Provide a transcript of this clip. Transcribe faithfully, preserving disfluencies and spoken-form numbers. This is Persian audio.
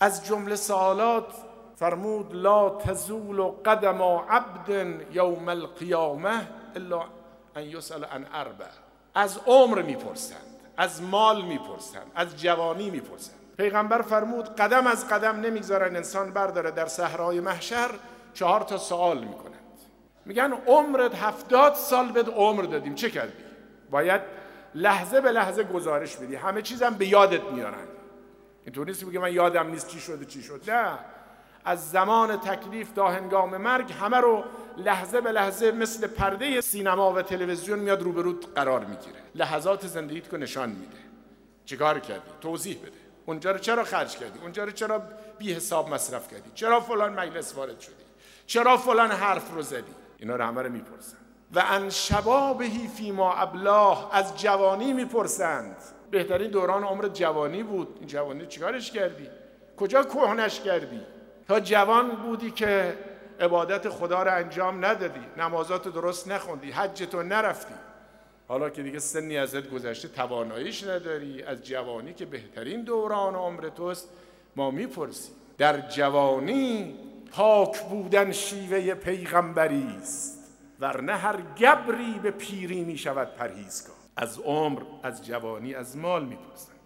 از جمله سوالات فرمود لا تزول قدم عبد یوم القیامه الا ان یسأل عن اربع. از عمر میپرسند، از مال میپرسند، از جوانی میپرسند. پیغمبر فرمود قدم از قدم نمیگذارن انسان برداره در صحرای محشر، چهار تا سوال میکنند. میگن عمرت هفتاد سال بهت عمر دادیم، چه کردی؟ باید لحظه به لحظه گزارش بدی، همه چیزم به یادت میارن. اینطور نیست بگه من یادم نیست چی شده چی شد، نه، از زمان تکلیف تا هنگام مرگ همه رو لحظه به لحظه مثل پرده سینما و تلویزیون میاد روبروت قرار میگیره، لحظات زندگیت رو نشان میده. چیکار کردی؟ توضیح بده. اونجا رو چرا خرج کردی؟ اونجا رو چرا بی حساب مصرف کردی؟ چرا فلان مجلس وارد شدی؟ چرا فلان حرف رو زدی؟ اینا رو همه رو میپرسن. و ان شبابهی فیما ابلاه، از جوانی میپرسند. بهترین دوران عمر جوانی بود، این جوانی چیکارش کردی؟ کجا کهنش کردی؟ تا جوان بودی که عبادت خدا رو انجام ندادی، نمازات درست نخوندی، حجتو نرفتی. حالا که دیگه سنی ازت گذشته، تواناییش نداری، از جوانی که بهترین دوران عمر توست ما میپرسیم. در جوانی پاک بودن شیوه پیغمبری است، ورنه هر گبری به پیری میشود پرهیزگار. از عمر، از جوانی، از مال میپرسن.